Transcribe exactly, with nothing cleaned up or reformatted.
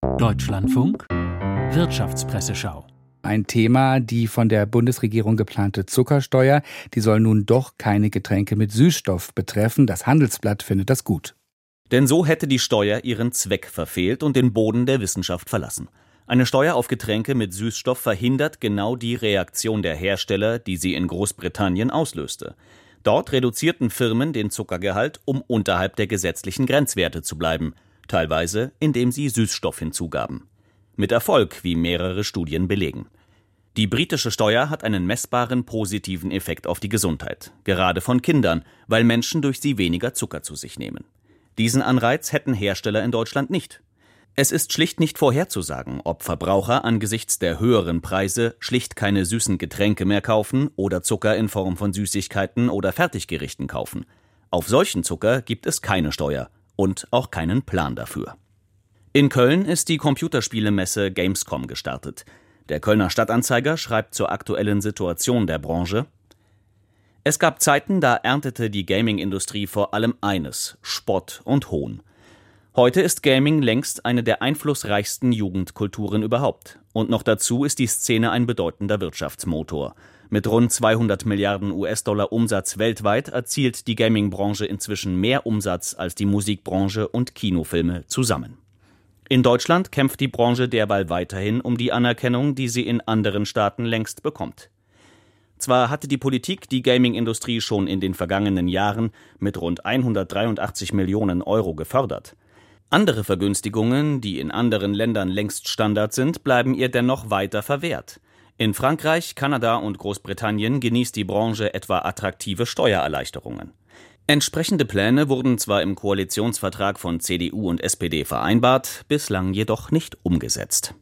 Deutschlandfunk Wirtschaftspresseschau. Ein Thema, die von der Bundesregierung geplante Zuckersteuer, die soll nun doch keine Getränke mit Süßstoff betreffen. Das Handelsblatt findet das gut. Denn so hätte die Steuer ihren Zweck verfehlt und den Boden der Wissenschaft verlassen. Eine Steuer auf Getränke mit Süßstoff verhindert genau die Reaktion der Hersteller, die sie in Großbritannien auslöste. Dort reduzierten Firmen den Zuckergehalt, um unterhalb der gesetzlichen Grenzwerte zu bleiben, teilweise indem sie Süßstoff hinzugaben. Mit Erfolg, wie mehrere Studien belegen. Die britische Steuer hat einen messbaren positiven Effekt auf die Gesundheit, gerade von Kindern, weil Menschen durch sie weniger Zucker zu sich nehmen. Diesen Anreiz hätten Hersteller in Deutschland nicht. Es ist schlicht nicht vorherzusagen, ob Verbraucher angesichts der höheren Preise schlicht keine süßen Getränke mehr kaufen oder Zucker in Form von Süßigkeiten oder Fertiggerichten kaufen. Auf solchen Zucker gibt es keine Steuer und auch keinen Plan dafür. In Köln ist die Computerspielemesse Gamescom gestartet. Der Kölner Stadtanzeiger schreibt zur aktuellen Situation der Branche: Es gab Zeiten, da erntete die Gaming-Industrie vor allem eines: Spott und Hohn. Heute ist Gaming längst eine der einflussreichsten Jugendkulturen überhaupt. Und noch dazu ist die Szene ein bedeutender Wirtschaftsmotor. Mit rund zweihundert Milliarden U S-Dollar Umsatz weltweit erzielt die Gaming-Branche inzwischen mehr Umsatz als die Musikbranche und Kinofilme zusammen. In Deutschland kämpft die Branche derweil weiterhin um die Anerkennung, die sie in anderen Staaten längst bekommt. Zwar hatte die Politik die Gaming-Industrie schon in den vergangenen Jahren mit rund hundertdreiundachtzig Millionen Euro gefördert. Andere Vergünstigungen, die in anderen Ländern längst Standard sind, bleiben ihr dennoch weiter verwehrt. In Frankreich, Kanada und Großbritannien genießt die Branche etwa attraktive Steuererleichterungen. Entsprechende Pläne wurden zwar im Koalitionsvertrag von C D U und S P D vereinbart, bislang jedoch nicht umgesetzt.